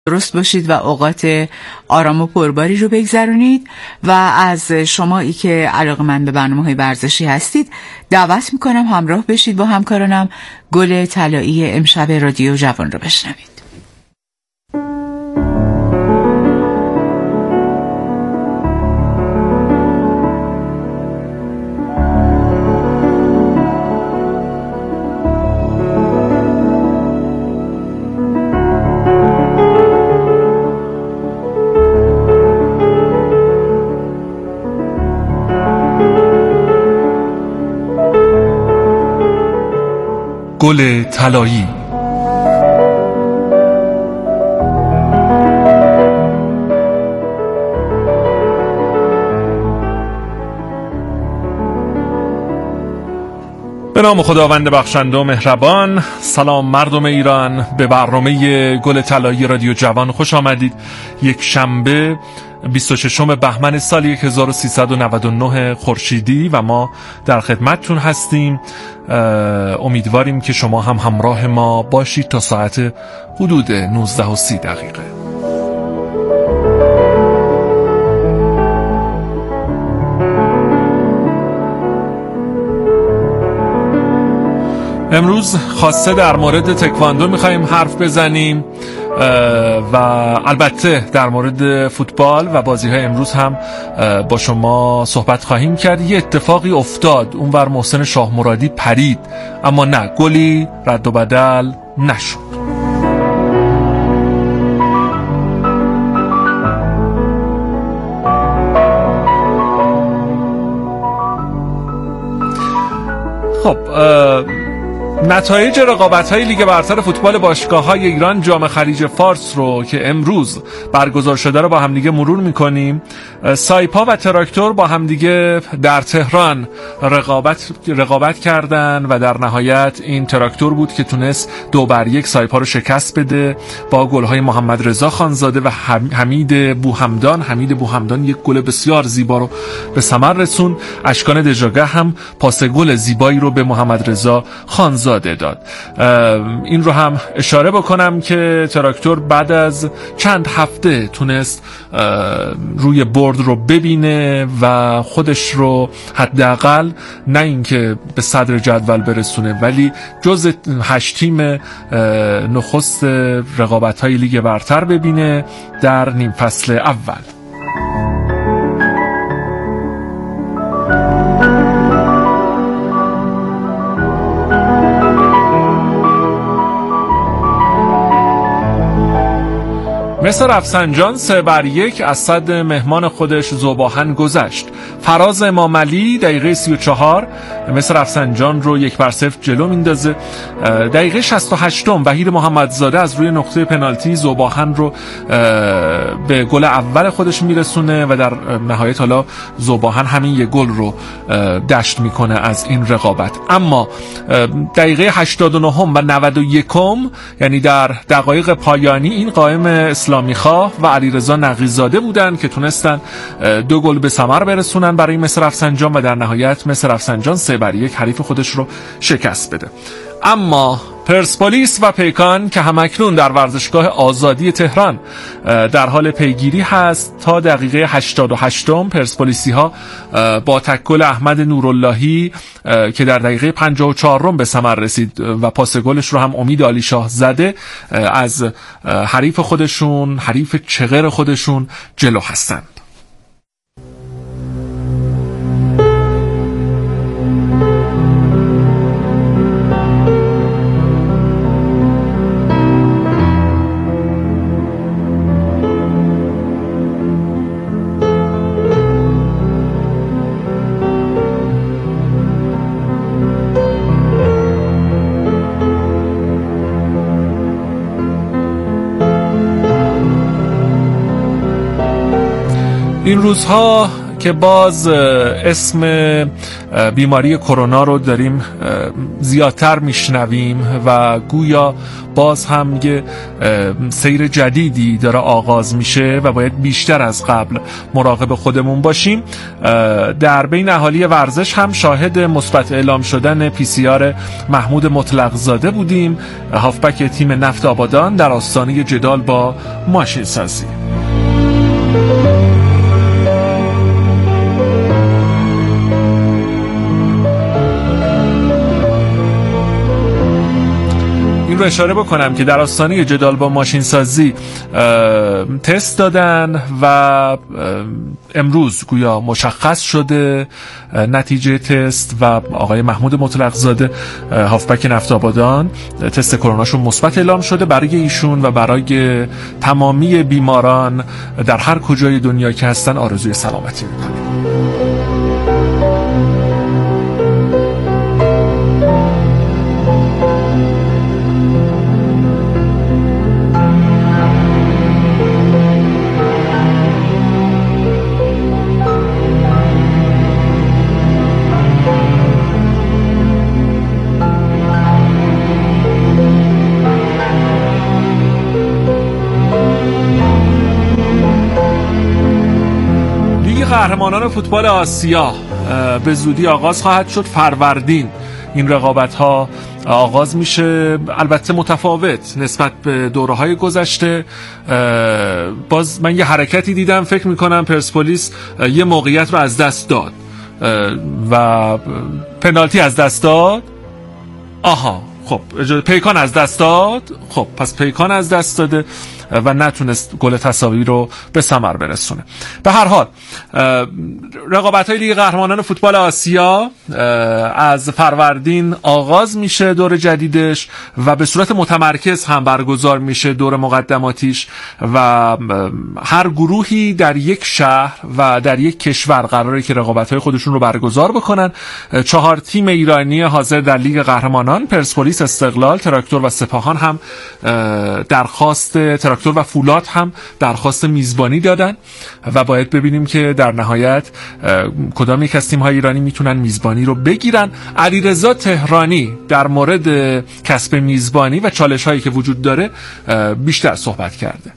درست باشید و اوقات آرام و پرباری رو بگذرونید و از شمایی که علاقه‌مند به برنامه‌های ورزشی هستید دعوت میکنم همراه بشید با همکارانم گل طلایی امشب رادیو جوان رو بشنوید. گل طلایی. به نام خداوند بخشنده و مهربان. سلام مردم ایران، به برنامه گل طلایی رادیو جوان خوش آمدید. یک شنبه 26 بهمن سال 1399 خورشیدی و ما در خدمتتون هستیم. امیدواریم که شما هم همراه ما باشید تا ساعت حدود 19:30. امروز خاصه در مورد تکواندو میخواییم حرف بزنیم و البته در مورد فوتبال و بازی‌های امروز هم با شما صحبت خواهیم کرد. یه اتفاقی افتاد، اونور محسن شاه مرادی پرید، اما نه، گلی رد و بدل نشد. خب نتایج رقابت‌های لیگ برتر فوتبال باشگاه‌های ایران جام خلیج فارس رو که امروز برگزار شده رو با همدیگه مرور می‌کنیم. سایپا و تراکتور با همدیگه در تهران رقابت کردن و در نهایت این تراکتور بود که تونست 2-1 سایپا رو شکست بده با گل‌های محمد رضا خانزاده و حمید بوهمدان یک گل بسیار زیبا رو به ثمر رسون. اشکان دژاگه هم پاس گل زیبایی رو به محمد رضا خانزاده داد. این رو هم اشاره بکنم که تراکتور بعد از چند هفته تونست روی برد رو ببینه و خودش رو حداقل نه اینکه به صدر جدول برسونه ولی جز 8 تیم نخست رقابت‌های لیگ برتر ببینه در نیم فصل اول. مصر رفسنجان 3-1 از صد مهمان خودش ذوباهن گذشت. فراز امامعلی دقیقه 34 مصر رفسنجان رو 1-0 جلو میندازه. دقیقه 68 وحید محمدزاده از روی نقطه پنالتی ذوباهن رو به گل اول خودش میرسونه و در نهایت حالا ذوباهن همین یک گل رو دشت میکنه از این رقابت. اما دقیقه 89 و 91 یعنی در دقایق پایانی این قائم اسلامی خواه و علیرضا نقی‌زاده بودن که تونستن 2 گل به ثمر برسونن برای مصر رفسنجان و در نهایت مصر رفسنجان 3-1 حریف خودش رو شکست بده. اما پرسپولیس و پیکان که همکنون در ورزشگاه آزادی تهران در حال پیگیری هست، تا دقیقه 88 پرسپولیسی ها با تک گل احمد نوراللهی که در دقیقه 54 به ثمر رسید و پاس گلش رو هم امید علیشاه زده از حریف خودشون، حریف چغر خودشون جلو هستند. این روزها که باز اسم بیماری کرونا رو داریم زیادتر میشنویم و گویا باز هم یه سیر جدیدی داره آغاز میشه و باید بیشتر از قبل مراقب خودمون باشیم. در بین اهالی ورزش هم شاهد مثبت اعلام شدن PCR محمود مطلق زاده بودیم، هافبک تیم نفت آبادان در آستانه جدال با ماشین سازی. این رو اشاره بکنم که در آستانه جدال با ماشین سازی تست دادن و امروز گویا مشخص شده نتیجه تست و آقای محمود مطلق زاده هافبک نفت آبادان تست کروناشون مثبت اعلام شده. برای ایشون و برای تمامی بیماران در هر کجای دنیا که هستن آرزوی سلامتی میکنیم. قهرمانان فوتبال آسیا به زودی آغاز خواهد شد. فروردین این رقابت ها آغاز میشه، البته متفاوت نسبت به دوره‌های گذشته. باز من یه حرکتی دیدم، فکر میکنم پرسپولیس یه موقعیت رو از دست داد و پنالتی از دست داد. آها خب پیکان از دست داد. خب پس پیکان از دست داده و نتونست گل تساوی رو به ثمر برسونه. به هر حال رقابت‌های لیگ قهرمانان فوتبال آسیا از فروردین آغاز میشه دور جدیدش و به صورت متمرکز هم برگزار میشه دور مقدماتیش و هر گروهی در یک شهر و در یک کشور قراره که رقابت‌های خودشون رو برگزار بکنن. 4 تیم ایرانی حاضر در لیگ قهرمانان، پرسپولیس، استقلال، تراکتور و سپاهان هم تراکتور و فولاد هم درخواست میزبانی دادن و باید ببینیم که در نهایت کدام یک از تیم‌های ایرانی میتونن میزبانی رو بگیرن. علیرضا تهرانی در مورد کسب میزبانی و چالش‌هایی که وجود داره بیشتر صحبت کرده.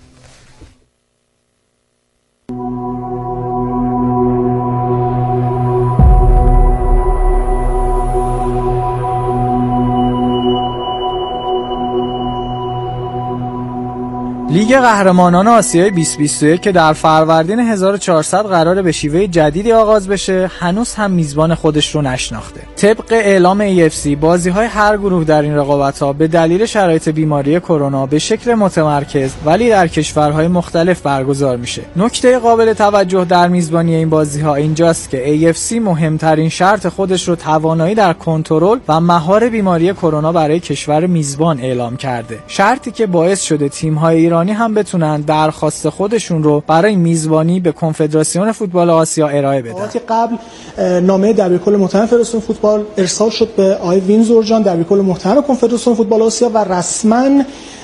لیگ قهرمانان آسیای 2021 که در فروردین 1400 قراره به شیوه جدیدی آغاز بشه، هنوز هم میزبان خودش رو نشناخته. طبق اعلام AFC بازی‌های هر گروه در این رقابت‌ها به دلیل شرایط بیماری کرونا به شکل متمرکز ولی در کشورهای مختلف برگزار میشه. نکته قابل توجه در میزبانی این بازی‌ها اینجاست که AFC مهمترین شرط خودش رو توانایی در کنترل و مهار بیماری کرونا برای کشور میزبان اعلام کرده. شرطی که باعث شده تیم‌های ایرانی هم بتونن درخواست خودشون رو برای میزبانی به کنفدراسیون فوتبال آسیا ارائه بدن. وقتی قبل نامه دبیرکل محترم فدراسیون فوتبال ارسال شد به آقای وینزور جان دبیرکل محترم کنفدراسیون فوتبال آسیا و رسما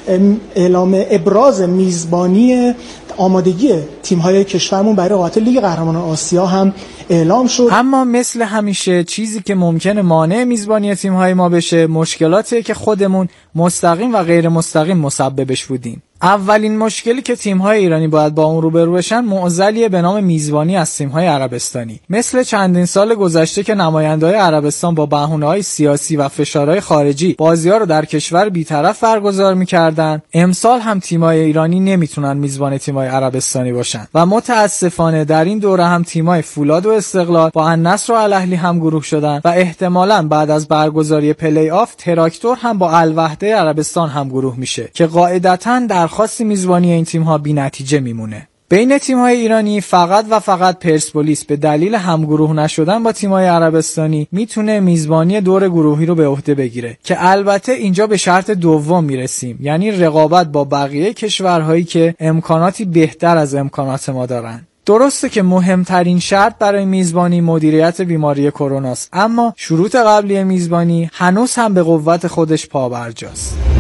اعلام ابراز میزبانی آمادگی تیم‌های کشورمون برای رقابت لیگ قهرمانان آسیا هم اعلام شد. اما مثل همیشه چیزی که ممکنه مانع میزبانی تیم‌های ما بشه مشکلاتیه که خودمون مستقیم و غیر مستقیم مسببش بودیم. اولین مشکلی که تیم‌های ایرانی باید با اون روبرو بشن معضلیه به نام میزبانی از تیم‌های عربستانی. مثل چندین سال گذشته که نماینده‌های عربستان با بهونه‌های سیاسی و فشارهای خارجی بازی‌ها رو در کشور بی‌طرف برگزار می‌کردن، امسال هم تیم‌های ایرانی نمیتونن میزبان تیم‌های عربستانی باشن و متأسفانه در این دوره هم تیم‌های فولاد و استقلال با النصر و الاهلی هم گروه شدن و احتمالاً بعد از برگزاری پلی آف تراکتور هم با الوحده عربستان هم گروه میشه که قاعدتاً درخواست میزبانی این تیم‌ها بی‌نتیجه میمونه. بین تیم‌های ایرانی فقط پرسپولیس به دلیل همگروه نشدن با تیم‌های عربستانی میتونه میزبانی دور گروهی رو به عهده بگیره که البته اینجا به شرط دوم میرسیم، یعنی رقابت با بقیه کشورهایی که امکاناتی بهتر از امکانات ما دارن. درسته که مهمترین شرط برای میزبانی مدیریت بیماری کرونا است، اما شروط قبلی میزبانی هنوز هم به قوت خودش پابرجاست.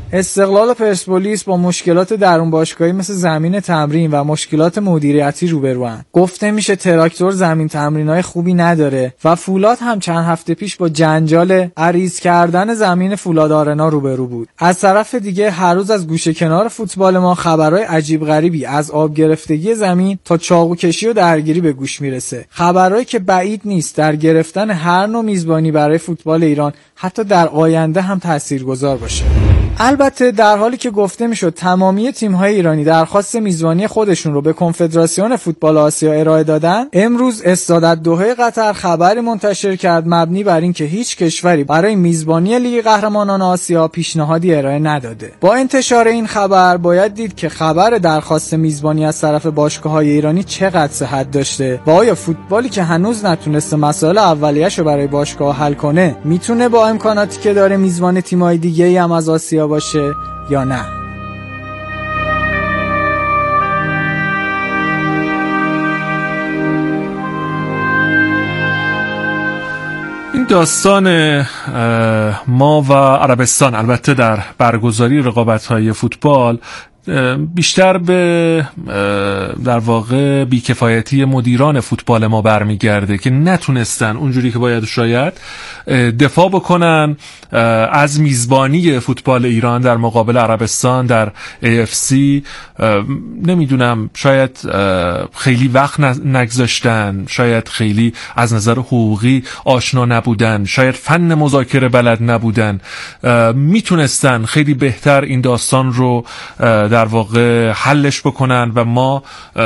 استقلال پرسپولیس با مشکلات درون باشگاهی مثل زمین تمرین و مشکلات مدیریتی روبروان. گفته میشه تراکتور زمین تمرینای خوبی نداره و فولاد هم چند هفته پیش با جنجال عریض کردن زمین فولاد آرنا روبرو بود. از طرف دیگه هر روز از گوشه کنار فوتبال ما خبرهای عجیب غریبی از آب گرفتگی زمین تا چاقو کشی و درگیری به گوش میرسه. خبرهایی که بعید نیست در گرفتن هر نوع میزبانی برای فوتبال ایران حتی در آینده هم تاثیرگذار باشه. البته در حالی که گفته میشد تمامی تیم‌های ایرانی درخواست میزبانی خودشون رو به کنفدراسیون فوتبال آسیا ارائه دادن، امروز استاد دوحه قطر خبری منتشر کرد مبنی بر اینکه هیچ کشوری برای میزبانی لیگ قهرمانان آسیا پیشنهادی ارائه نداده. با انتشار این خبر باید دید که خبر درخواست میزبانی از طرف باشگاه‌های ایرانی چقدر صحت داشته و آیا فوتبالی که هنوز نتونسته مسائل اولیه‌شو برای باشگاه حل کنه میتونه با امکاناتی که داره میزبان تیم‌های دیگه‌ای هم از آسیا باشه یا نه. این داستان ما و عربستان البته در برگزاری رقابت‌های فوتبال بیشتر به در واقع بیکفایتی مدیران فوتبال ما برمیگرده که نتونستن اونجوری که باید شاید دفاع بکنن از میزبانی فوتبال ایران در مقابل عربستان در AFC. نمیدونم، شاید خیلی وقت نگذاشتن، شاید خیلی از نظر حقوقی آشنا نبودن، شاید فن مذاکره بلد نبودن. میتونستن خیلی بهتر این داستان رو در واقع حلش بکنن و ما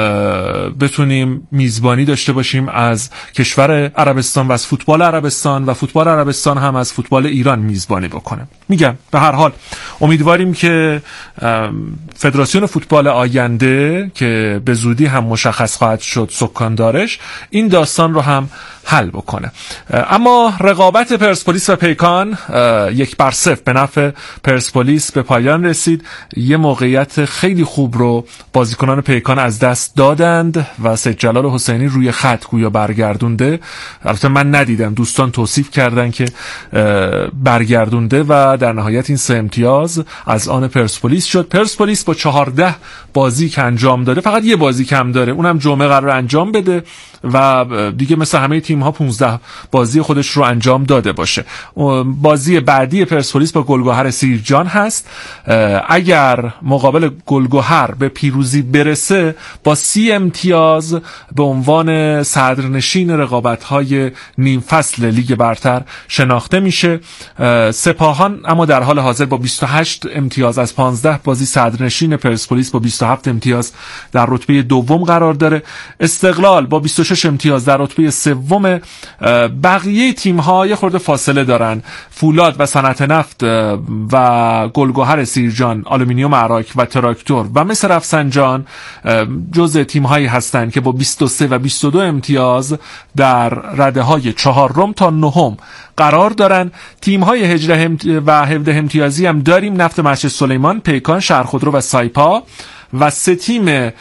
بتونیم میزبانی داشته باشیم از کشور عربستان و از فوتبال عربستان و فوتبال عربستان هم از فوتبال ایران میزبانی بکنه. میگم به هر حال امیدواریم که فدراسیون فوتبال آینده که به زودی هم مشخص خواهد شد سکاندارش این داستان رو هم حل بکنه. اما رقابت پرسپولیس و پیکان 1-0 به نفع پرسپولیس به پایان رسید. یه موقعیت خیلی خوب رو بازیکنان پیکان از دست دادند و سید جلال حسینی روی خط گویا برگردونده. البته من ندیدم، دوستان توصیف کردن که برگردونده و در نهایت این 3 امتیاز از آن پرسپولیس شد. پرسپولیس با 14 بازی که انجام داده فقط یه بازی کم داره، اونم جمعه قرار انجام بده و دیگه مثل همه تیم ها 15 بازی خودش رو انجام داده باشه. بازی بعدی پرسپولیس با گلگهر سیرجان هست. اگر مقابل گلگهر به پیروزی برسه با 30 امتیاز به عنوان صدرنشین رقابت‌های نیم فصل لیگ برتر شناخته میشه. سپاهان اما در حال حاضر با 28 امتیاز از 15 بازی صدرنشین پرسپولیس با 27 امتیاز در رتبه دوم قرار داره. استقلال با 26 امتیاز در رتبه سوم. بقیه تیم‌ها یه خورده فاصله دارن. فولاد و صنعت نفت و گلگهر سیرجان، آلومینیوم عراق و تراکتور و مس رفسنجان جزء تیم‌هایی هستند که با 23 و 22 امتیاز در رده‌های 4 تا 9 قرار دارن. تیم‌های 18 و 17 امتیازی هم داریم: نفت مسجد سلیمان، پیکان، شهرخودرو و سایپا و 3 تیم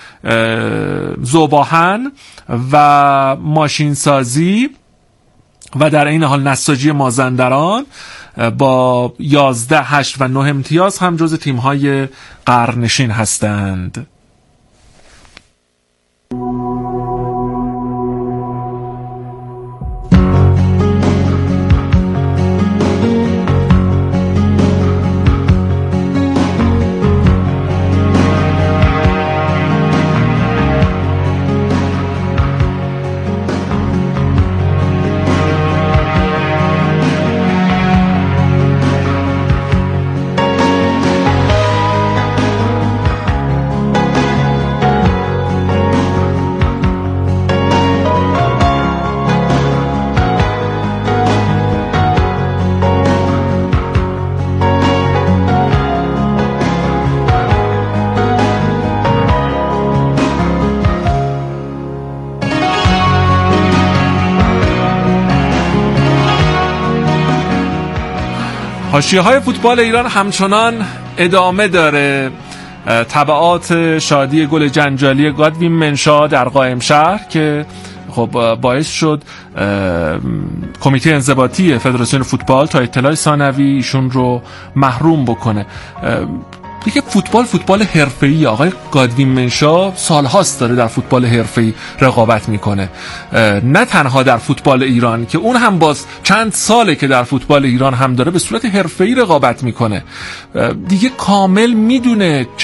ذوباهن و ماشینسازی و در این حال نساجی مازندران با 11، 8 و 9 امتیاز هم جز تیم‌های قرنشین هستند. حاشیه‌های فوتبال ایران همچنان ادامه داره. تبعات شادی گل جنجالی گادوین منشا در قائم شهر که خب باعث شد کمیته انضباطی فدراسیون فوتبال تا اطلاع ثانوی ایشون رو محروم بکنه. دیگه فوتبال حرفه‌ای. آقای گادوین منشا سالهاست داره در فوتبال حرفه‌ای رقابت میکنه، نه تنها در فوتبال ایران که اون هم باز چند ساله که در فوتبال ایران هم داره به صورت حرفه‌ای رقابت میکنه. دیگه کامل میدونه چه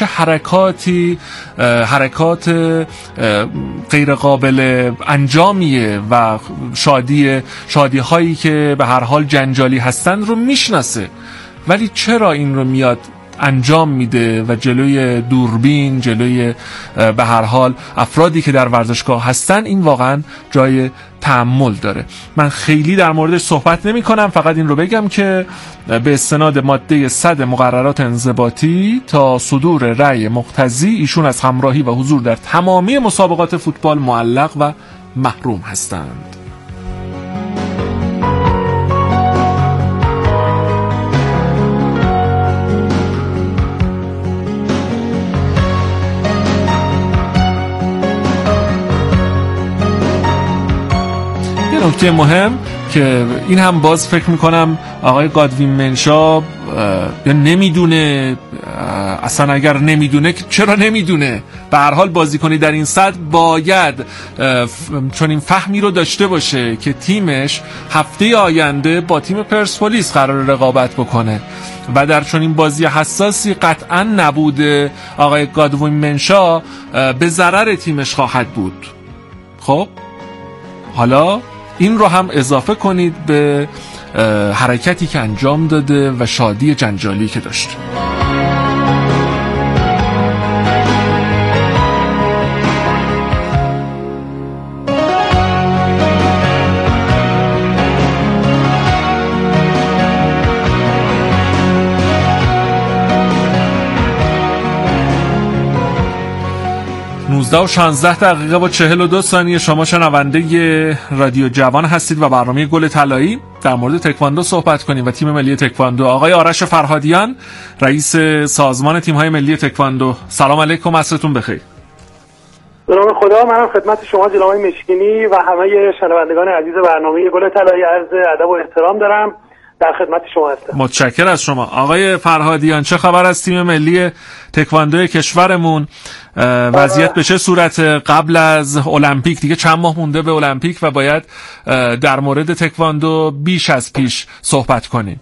حرکات غیر قابل انجامیه و شادی هایی که به هر حال جنجالی هستن رو میشناسه، ولی چرا این رو میاد انجام میده و جلوی دوربین، جلوی به هر حال افرادی که در ورزشگاه هستن، این واقعا جای تأمل داره. من خیلی در موردش صحبت نمی کنم، فقط این رو بگم که به استناد ماده 100 مقررات انضباطی تا صدور رأی مقتضی ایشون از همراهی و حضور در تمامی مسابقات فوتبال معلق و محروم هستند. نکته مهم که این هم باز فکر میکنم آقای گادوین منشا یا نمیدونه، اصلا اگر نمیدونه چرا نمیدونه، به هر حال بازیکنی در این سطح باید چون این فهمی رو داشته باشه که تیمش هفته آینده با تیم پرسپولیس قرار رقابت بکنه و در چون این بازی حساسی قطعا نبود آقای گادوین منشا به ضرر تیمش خواهد بود. خب حالا این رو هم اضافه کنید به حرکتی که انجام داده و شادی جنجالی که داشت. 19 و 16 دقیقه و 42 ثانیه. شما شنونده رادیو جوان هستید و برنامه گل طلایی. در مورد تکواندو صحبت کنیم و تیم ملی تکواندو. آقای آرش فرهادیان، رئیس سازمان تیم‌های ملی تکواندو، سلام علیکم، عصرتون بخیر. سلام خدا، منم خدمت شما جناب مشکینی و همه شنوندگان عزیز برنامه گل طلایی عرض ادب و احترام دارم. در خدمت شما هستم. متشکرم از شما. آقای فرهادیان، چه خبر از تیم ملی تکواندو کشورمون؟ وضعیت به چه صورت قبل از المپیک؟ دیگه چند ماه مونده به المپیک و باید در مورد تکواندو بیش از پیش صحبت کنیم.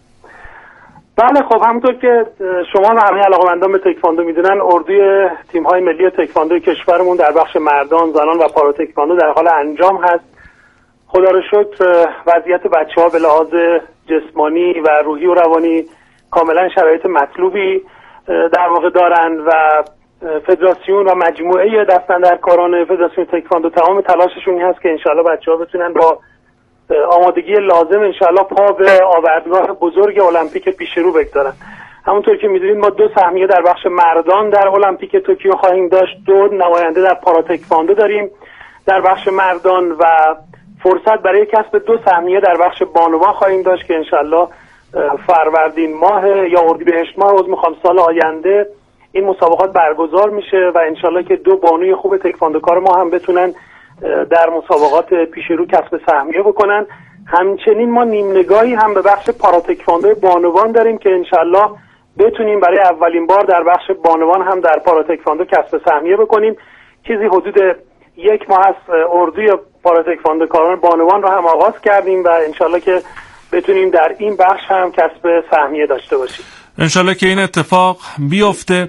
بله، خب همونطور که شما و همه علاقه‌مندان به تکواندو میدونن، اردوی تیم‌های ملی تکواندو کشورمون در بخش مردان، زنان و پارا تکواندو در حال انجام هست. خدا رو شکر وضعیت بچه‌ها به لحاظ جسمانی و روحی و روانی کاملا شرایط مطلوبی در واقع دارن و فدراسیون و مجموعه دستاندرکاران فدراسیون تکواندو تمام تلاششون هست که انشالله بچه‌ها بتونن با آمادگی لازم انشالله پا به آوردگاه بزرگ المپیک پیش رو بگذارن. همونطور که میدونید ما 2 سهمیه در بخش مردان در المپیک توکیو خواهیم داشت، 2 نماینده در پارا تکواندو داریم در بخش مردان و فرصت برای کسب 2 سهمیه در بخش بانوان خواهیم داشت که انشالله فروردین ماه یا اردیبهشت ماه سال آینده این مسابقات برگزار میشه و انشالله که 2 بانوی خوب تکواندوکار ما هم بتونن در مسابقات پیش رو کسب سهمیه بکنن. همچنین ما نیم نگاهی هم به بخش پارا تکواندو بانوان داریم که انشالله بتونیم برای اولین بار در بخش بانوان هم در پارا تکواندو کسب سهمیه بکنیم. چیزی حدود 1 ماه از اردوی پارا تکواندوکاران بانوان رو هم آغاز کردیم و انشالله که بتونیم در این بخش هم کسب سهمیه داشته باشیم. انشالله که این اتفاق بیفته.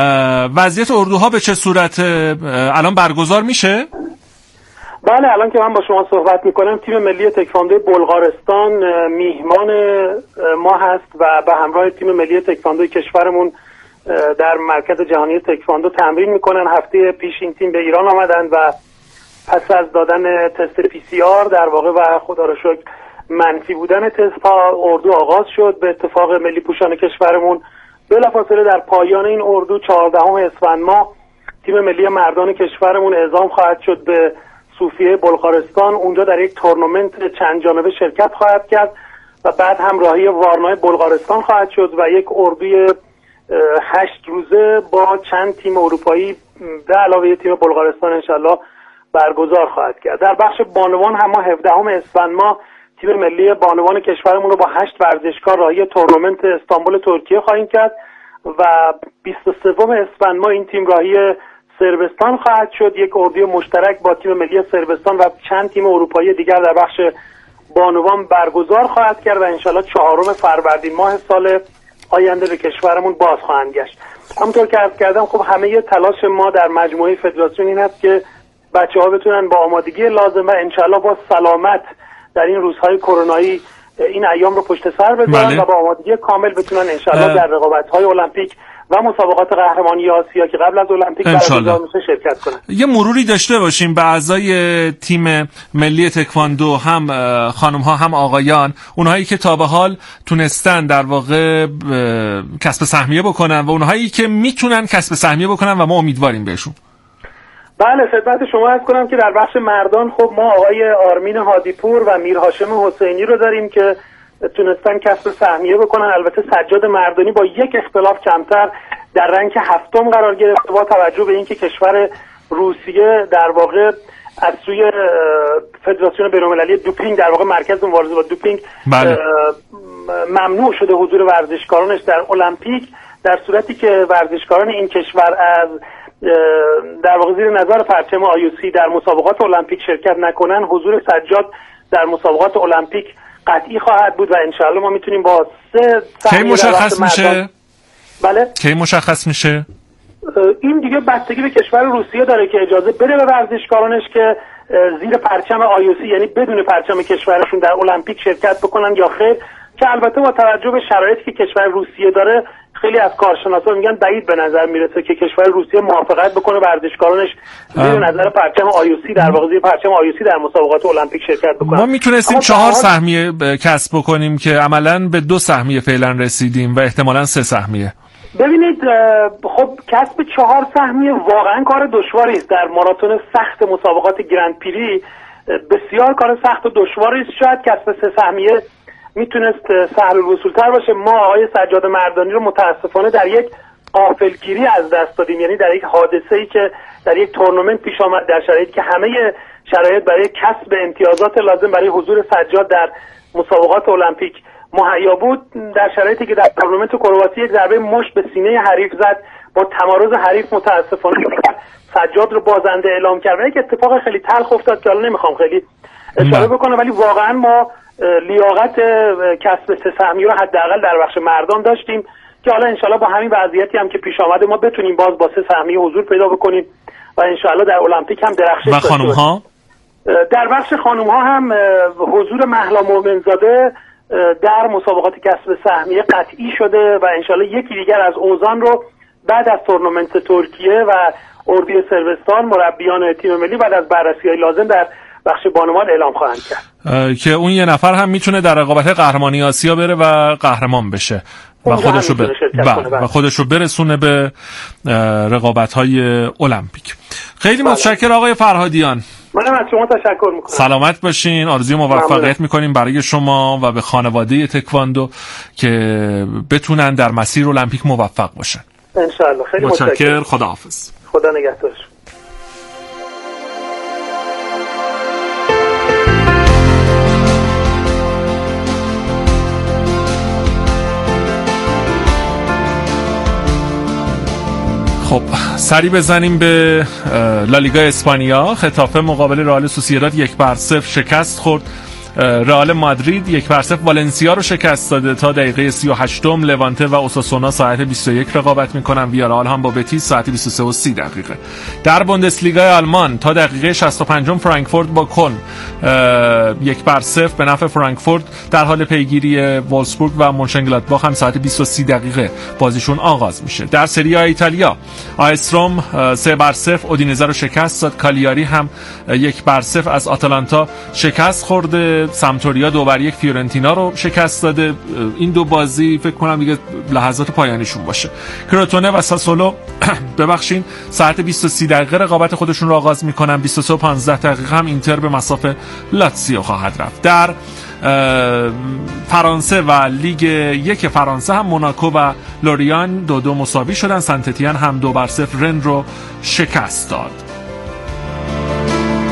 وضعیت اردوها به چه صورت الان برگزار میشه؟ بله، الان که من با شما صحبت میکنم تیم ملی تکواندو بلغارستان میهمان ما هست و به همراه تیم ملی تکواندو کشورمون در مرکز جهانی تکواندو تمرین میکنن. هفته پیش این تیم به ایران آمدن و پس از دادن تست PCR در واقع و خدا رو شکر منفی بودن تست ها اردو آغاز شد. به اتفاق ملی پوشان کشورمون بلافاصله در پایان این اردو 14 اسفند ماه تیم ملی مردان کشورمون اعزام خواهد شد به صوفیه بلغارستان. اونجا در یک تورنمنت چند جانبه شرکت خواهد کرد و بعد هم راهی وارنای بلغارستان خواهد شد و یک اردوی 8 روزه با چند تیم اروپایی به علاوه تیم بلغارستان انشالله برگزار خواهد کرد. در بخش بانوان هم ما 17 اسفند ماه تیم ملی بانوان کشورمون رو با 8 ورزشکار راهی تورنمنت استانبول ترکیه خواهیم کرد و 23 اسفند ماه این تیم راهی صربستان خواهد شد. یک اردوی مشترک با تیم ملی صربستان و چند تیم اروپایی دیگر در بخش بانوان برگزار خواهد کرد و انشالله 4 فروردین ماه سال آینده به کشورمون باز خواهند گشت. همونطور که عرض کردم خب همه تلاش ما در مجموعه فدراسیون این است که بچه‌ها بتونن با آمادگی لازم و انشالله با سلامت در این روزهای کرونایی این ایام رو پشت سر بذارن و با آمادگی کامل بتونن انشالله در رقابت‌های المپیک و مسابقات قهرمانی آسیا که قبل از المپیک برگزار میشه شرکت کنن. یه مروری داشته باشیم به اعضای تیم ملی تکواندو، هم خانم ها هم آقایان، اونهایی که تا به حال تونستن در واقع کسب سهمیه بکنن و اونهایی که میتونن کسب سهمیه بکنن و ما امیدواریم بهشون. بله، خدمت شما عرض کنم که در بخش مردان خب ما آقای آرمین هادیپور و میر هاشم حسینی رو داریم که تونستن کسب سهمیه بکنن. البته سجاد مردانی با یک اختلاف کمتر در رنک 7 قرار گرفته با توجه به اینکه کشور روسیه در واقع از سوی فدراسیون بین‌المللی دوپینگ در واقع مرکز مبارزه با دوپینگ ممنوع شده حضور ورزشکارانش در المپیک، در صورتی که ورزشکاران این کشور از در واقع زیر نظر پرچم آیوسی در مسابقات المپیک شرکت نکنن، حضور سجاد در مسابقات المپیک قطعی خواهد بود و انشاءالله ما میتونیم با 3 کی مشخص میشه؟ بله کی مشخص میشه؟ این دیگه بستگی به کشور روسیه داره که اجازه بده به ورزشکارانش که زیر پرچم آیوسی یعنی بدون پرچم کشورشون در المپیک شرکت بکنن یا خیر، که البته با توجه به شرایطی که کشور روسیه داره خیلی از کارشناسا میگن بعید به نظر میرسه که کشور روسیه موافقت بکنه ورزشکارانش زیر نظر پرچم آیوسی در واقع زیر پرچم آیوسی در مسابقات المپیک شرکت بکنن. ما میتونستیم 4 سهمیه کسب بکنیم که عملاً به 2 سهمیه فعلا رسیدیم و احتمالاً 3 سهمیه. ببینید خب کسب 4 سهمیه واقعا کار دشواری است. در ماراتون سخت مسابقات گرند پری بسیار کار سخت و دشواری است. شاید کسب 3 سهمیه میتونست سهل الوصول‌تر باشه. ما آقای سجاد مردانی رو متاسفانه در یک غافلگیری از دست دادیم، یعنی در یک حادثه‌ای که در یک تورنمنت پیش آمد در شرایطی که همه شرایط برای کسب امتیازات لازم برای حضور سجاد در مسابقات المپیک مهیا بود، در شرایطی که در تورنمنت کرواسی یک ضربه مشت به سینه حریف زد، با تمارض حریف متاسفانه سجاد رو بازنده اعلام کرد. یک اتفاق خیلی تلخ افتاد که حالا نمیخوام خیلی اشاره بکنم، ولی واقعا ما لیاقت کسب 3 سهمیه رو حداقل در بخش مردان داشتیم که حالا انشالله با همین وضعیتی هم که پیش آمده ما بتونیم باز با 3 سهمیه حضور پیدا بکنیم و انشالله در المپیک هم درخشش. و خانم ها در بخش خانم ها هم حضور مهلا مومنزاده در مسابقات کسب سهمیه قطعی شده و انشالله یکی دیگر از اوزان رو بعد از تورنمنت ترکیه و اردوی صربستان مربیان تیم ملی بعد از بررسی‌های لازم در بخش بانوان اعلام خواهند کرد که اون یه نفر هم میتونه در رقابت قهرمانی آسیا بره و قهرمان بشه و خودش رو برسونه به رقابت‌های المپیک. خیلی متشکرم آقای فرهادیان. منم از شما تشکر میکنم. سلامت باشین. آرزوی موفقیت میکنیم برای شما و به خانواده تکواندو که بتونن در مسیر المپیک موفق باشن. انشالله. خیلی متشکرم. خداحافظ. خدا نگهدار. خب سری بزنیم به لالیگا اسپانیا. خطافه مقابل رئال سوسییداد 1-0 شکست خورد. رئال مادرید 1-0 والنسیا رو شکست داده. تا دقیقه 38 لوانته و اوساسونا ساعت 21 رقابت میکنن. ویارال هم با بتیس ساعت 23:30. در بوندسلیگای آلمان تا دقیقه 65 فرانکفورت با کلن 1-0 به نفع فرانکفورت. در حال پیگیری وولسبورگ و مونشنگلادباخ هم ساعت 20:30 بازیشون آغاز میشه. در سری آ ایتالیا آیستروم 3-0 اودینزه رو شکست داد. کالیاری هم 1-0 از آتالانتا شکست خورده. سمتوریا 2-1 فیورنتینا رو شکست داده. این دو بازی فکر کنم دیگه لحظات پایانیشون باشه. کروتونه و ساسولو ببخشید ساعت 20:30 رقابت خودشون رو آغاز میکنن. 22:15 هم اینتر به مصاف لاتزیو خواهد رفت. در فرانسه و لیگ 1 فرانسه هم موناکو و لوریان 2-2 مساوی شدن. سنت اتین هم 2-0 رن رو شکست داد.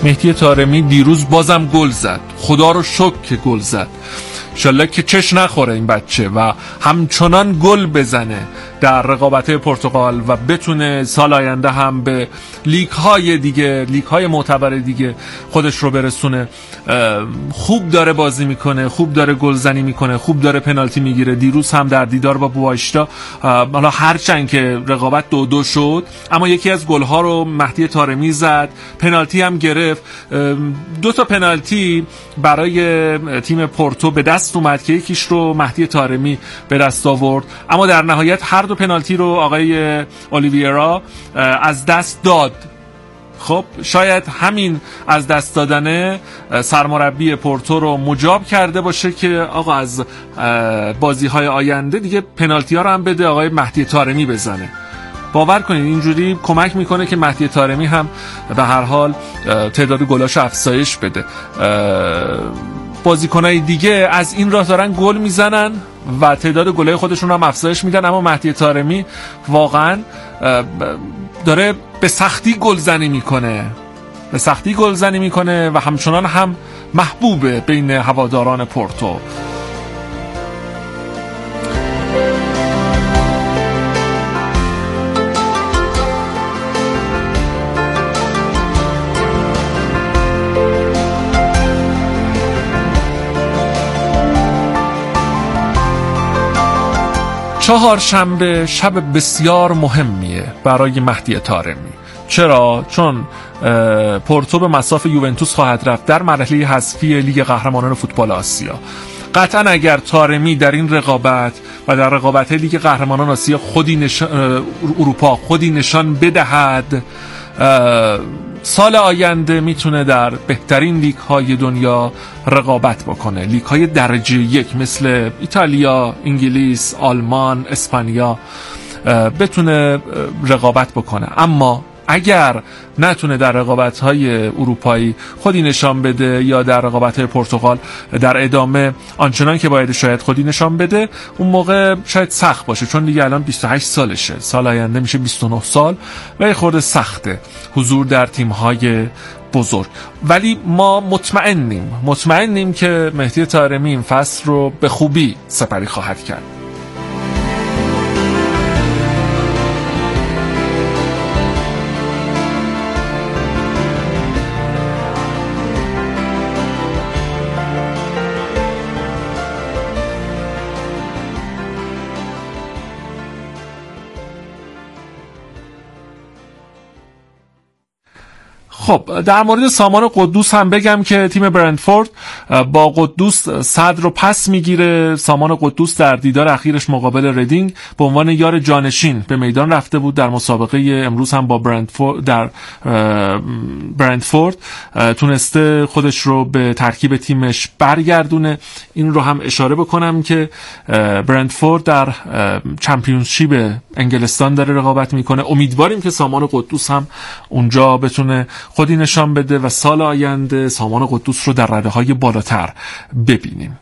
مهدی طارمی دیروز بازم گل زد، خدا رو شکر که گل زد، انشالله که چش نخوره این بچه و همچنان گل بزنه در رقابت‌های پرتغال و بتونه سال آینده هم به لیگ‌های دیگه، لیگ‌های معتبر دیگه خودش رو برسونه. خوب داره بازی میکنه، خوب داره گلزنی میکنه، خوب داره پنالتی میگیره. دیروز هم در دیدار با بواشتا، حالا هرچند که رقابت 2-2 شد، اما یکی از گل‌ها رو مهدی طارمی زد، پنالتی هم گرفت. 2 تا پنالتی برای تیم پورتو به دست اومد که یکیش رو مهدی طارمی به دست آورد، اما در نهایت هر 2 پنالتی رو آقای اولیویرا از دست داد. خب شاید همین از دست دادن سرمربی پورتو رو مجاب کرده باشه که آقا از بازی‌های آینده دیگه پنالتی‌ها رو هم بده آقای مهدی طارمی بزنه. باور کنید اینجوری کمک میکنه که مهدی طارمی هم به هر حال تعداد گلاشو افزایش بده. بازیکنای دیگه از این راه دارن گل میزنن و تعداد گلای خودشون هم افزایش میدن، اما مهدی طارمی واقعا داره به سختی گلزنی میکنه و همچنان هم محبوبه بین هواداران پورتو. چهارشنبه شب بسیار مهمیه برای مهدی طارمی. چرا؟ چون پورتو به مصاف یوونتوس خواهد رفت در مرحله حذفی لیگ قهرمانان فوتبال آسیا. قطعا اگر طارمی در این رقابت و در رقابت لیگ قهرمانان آسیا اروپا خودی نشان بدهد، سال آینده میتونه در بهترین لیگ های دنیا رقابت بکنه، لیگ های درجه 1 مثل ایتالیا، انگلیس، آلمان، اسپانیا بتونه رقابت بکنه. اما اگر نتونه در رقابت‌های اروپایی خودی نشان بده یا در رقابت‌های پرتغال در ادامه آنچنان که باید شاید خودی نشان بده، اون موقع شاید سخت باشه، چون دیگه الان 28 سالشه، سال آینده میشه 29 سال و یه خورده سخته حضور در تیم‌های بزرگ. ولی ما مطمئنیم که مهدی طارمی این فصل رو به خوبی سپری خواهد کرد. خب در مورد سامان قدوس هم بگم که تیم برنتفورد با قدوس صدر رو پس میگیره. سامان قدوس در دیدار اخیرش مقابل ردینگ به عنوان یار جانشین به میدان رفته بود. در مسابقه امروز هم با برنتفورد تونسته خودش رو به ترکیب تیمش برگردونه. این رو هم اشاره بکنم که برنتفورد در چمپیونشیپ انگلستان داره رقابت میکنه. امیدواریم که سامان قدوس هم اونجا بتونه خودی نشان بده و سال آینده سامان قدوس رو در رده‌های بالاتر ببینیم.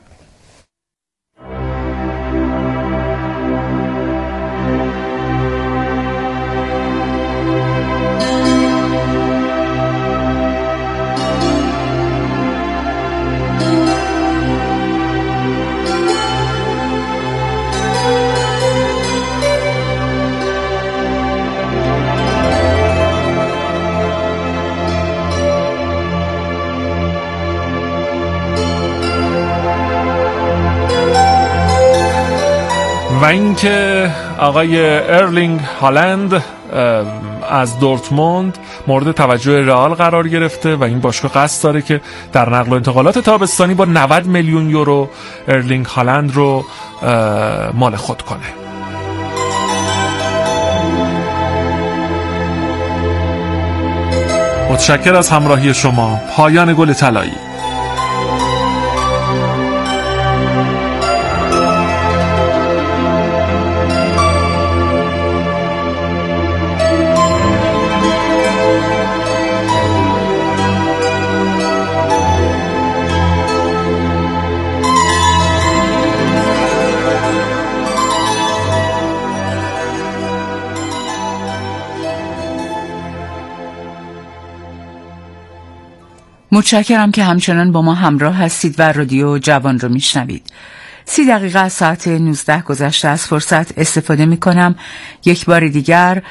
و اینکه آقای ارلینگ هالند از دورتموند مورد توجه رئال قرار گرفته و این باشگاه قصد داره که در نقل و انتقالات تابستانی با 90 میلیون یورو ارلینگ هالند رو مال خود کنه. متشکر از همراهی شما. پایان گل طلایی. متشکرم که همچنان با ما همراه هستید و رادیو جوان رو میشنوید. 30 دقیقه از ساعت 19 گذشته از فرصت استفاده می کنم یک بار دیگر